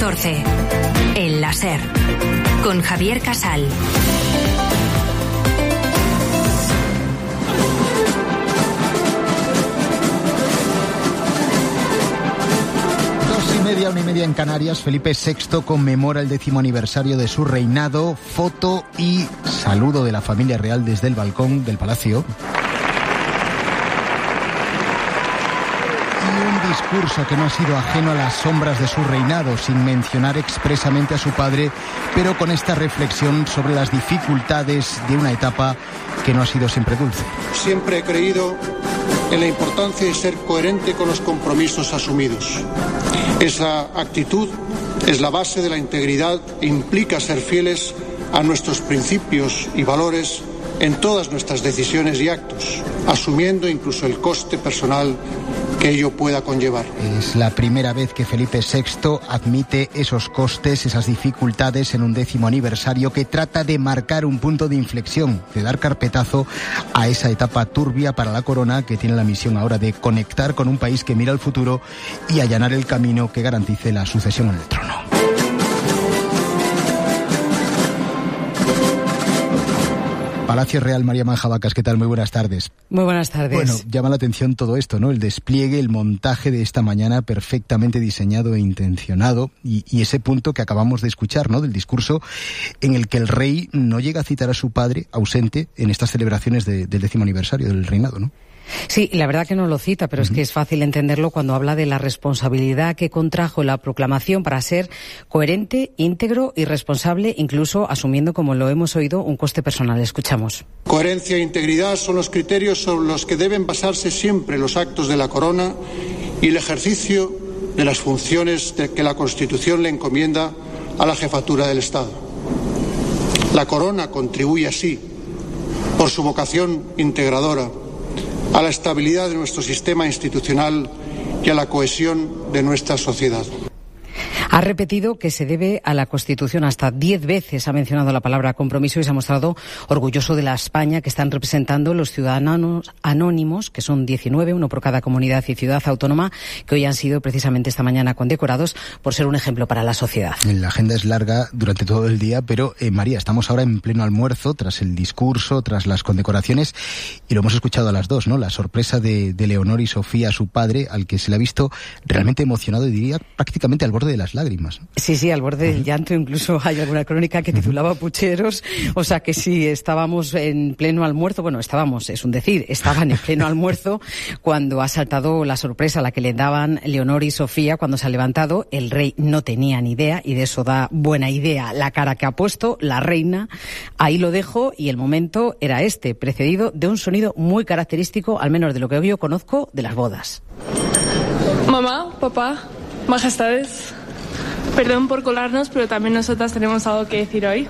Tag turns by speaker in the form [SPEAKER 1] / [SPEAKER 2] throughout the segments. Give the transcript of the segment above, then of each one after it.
[SPEAKER 1] 14. El láser. Con Javier Casal.
[SPEAKER 2] Una y media en Canarias. Felipe VI conmemora el 10º aniversario de su reinado. Foto y saludo de la familia real desde el balcón del palacio. Y un discurso que no ha sido ajeno a las sombras de su reinado, sin mencionar expresamente a su padre, pero con esta reflexión sobre las dificultades de una etapa que no ha sido siempre dulce.
[SPEAKER 3] Siempre he creído en la importancia de ser coherente con los compromisos asumidos. Esa actitud es la base de la integridad e implica ser fieles a nuestros principios y valores en todas nuestras decisiones y actos, asumiendo incluso el coste personal que ello pueda conllevar.
[SPEAKER 2] Es la primera vez que Felipe VI admite esos costes, esas dificultades en un 10º aniversario que trata de marcar un punto de inflexión, de dar carpetazo a esa etapa turbia para la corona que tiene la misión ahora de conectar con un país que mira al futuro y allanar el camino que garantice la sucesión en el trono. Palacio Real, María Manjabacas, ¿qué tal? Muy buenas tardes.
[SPEAKER 4] Muy buenas tardes.
[SPEAKER 2] Bueno, llama la atención todo esto, ¿no? El despliegue, el montaje de esta mañana perfectamente diseñado e intencionado y ese punto que acabamos de escuchar, ¿no? Del discurso en el que el rey no llega a citar a su padre ausente en estas celebraciones del 10º aniversario del reinado, ¿no?
[SPEAKER 4] Sí, la verdad que no lo cita, pero es que es fácil entenderlo cuando habla de la responsabilidad que contrajo la proclamación para ser coherente, íntegro y responsable, incluso asumiendo, como lo hemos oído, un coste personal. Escuchamos.
[SPEAKER 3] Coherencia e integridad son los criterios sobre los que deben basarse siempre los actos de la corona y el ejercicio de las funciones que la Constitución le encomienda a la jefatura del Estado. La corona contribuye así, por su vocación integradora, a la estabilidad de nuestro sistema institucional y a la cohesión de nuestra sociedad.
[SPEAKER 4] Ha repetido que se debe a la Constitución. Hasta 10 veces ha mencionado la palabra compromiso y se ha mostrado orgulloso de la España que están representando los ciudadanos anónimos, que son 19, uno por cada comunidad y ciudad autónoma, que hoy han sido precisamente esta mañana condecorados por ser un ejemplo para la sociedad.
[SPEAKER 2] La agenda es larga durante todo el día, pero María, estamos ahora en pleno almuerzo, tras el discurso, tras las condecoraciones, y lo hemos escuchado a las dos, ¿no? La sorpresa de Leonor y Sofía, su padre, al que se le ha visto realmente emocionado, y diría prácticamente al borde de las lágrimas.
[SPEAKER 4] Sí, al borde del llanto. Incluso hay alguna crónica que titulaba Pucheros. O sea que sí, estábamos en pleno almuerzo. Bueno, es un decir, estaban en pleno almuerzo cuando ha saltado la sorpresa a la que le daban Leonor y Sofía cuando se ha levantado. El rey no tenía ni idea, y de eso da buena idea la cara que ha puesto la reina. Ahí lo dejo, y el momento era este, precedido de un sonido muy característico, al menos de lo que yo conozco, de las bodas.
[SPEAKER 5] Mamá, papá, majestades, perdón por colarnos, pero también nosotras tenemos algo que decir hoy.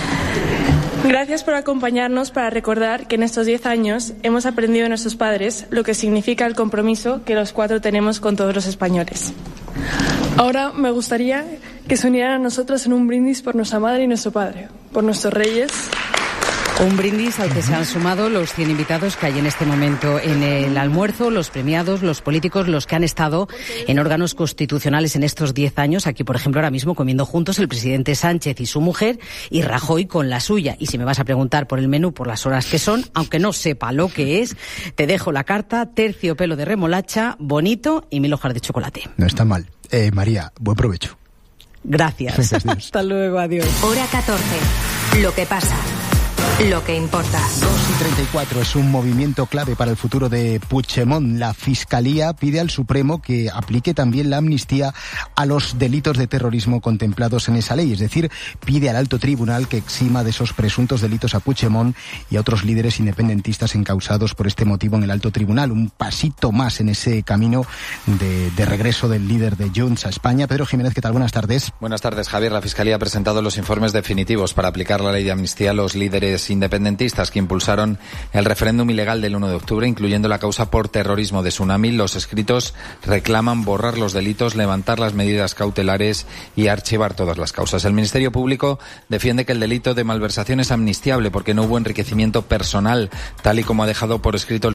[SPEAKER 5] Gracias por acompañarnos para recordar que en estos 10 años hemos aprendido de nuestros padres lo que significa el compromiso que los 4 tenemos con todos los españoles. Ahora me gustaría que se unieran a nosotros en un brindis por nuestra madre y nuestro padre, por nuestros reyes.
[SPEAKER 4] Un brindis al que se han sumado los 100 invitados que hay en este momento en el almuerzo, los premiados, los políticos, los que han estado en órganos constitucionales en estos 10 años. Aquí, por ejemplo, ahora mismo comiendo juntos el presidente Sánchez y su mujer, y Rajoy con la suya. Y si me vas a preguntar por el menú, por las horas que son, aunque no sepa lo que es, te dejo la carta: terciopelo de remolacha, bonito y 1000 hojas de chocolate.
[SPEAKER 2] No está mal. María, buen provecho.
[SPEAKER 4] Gracias. Hasta luego, adiós.
[SPEAKER 1] Hora 14. Lo que pasa. Lo que importa.
[SPEAKER 2] 2:34 es un movimiento clave para el futuro de Puigdemont. La Fiscalía pide al Supremo que aplique también la amnistía a los delitos de terrorismo contemplados en esa ley. Es decir, pide al alto tribunal que exima de esos presuntos delitos a Puigdemont y a otros líderes independentistas encausados por este motivo en el alto tribunal. Un pasito más en ese camino de regreso del líder de Junts a España. Pedro Jiménez, ¿qué tal? Buenas tardes.
[SPEAKER 6] Buenas tardes, Javier. La Fiscalía ha presentado los informes definitivos para aplicar la ley de amnistía a los líderes independentistas que impulsaron el referéndum ilegal del 1 de octubre, incluyendo la causa por terrorismo de Tsunami. Los escritos reclaman borrar los delitos, levantar las medidas cautelares y archivar todas las causas. El Ministerio Público defiende que el delito de malversación es amnistiable porque no hubo enriquecimiento personal, tal y como ha dejado por escrito el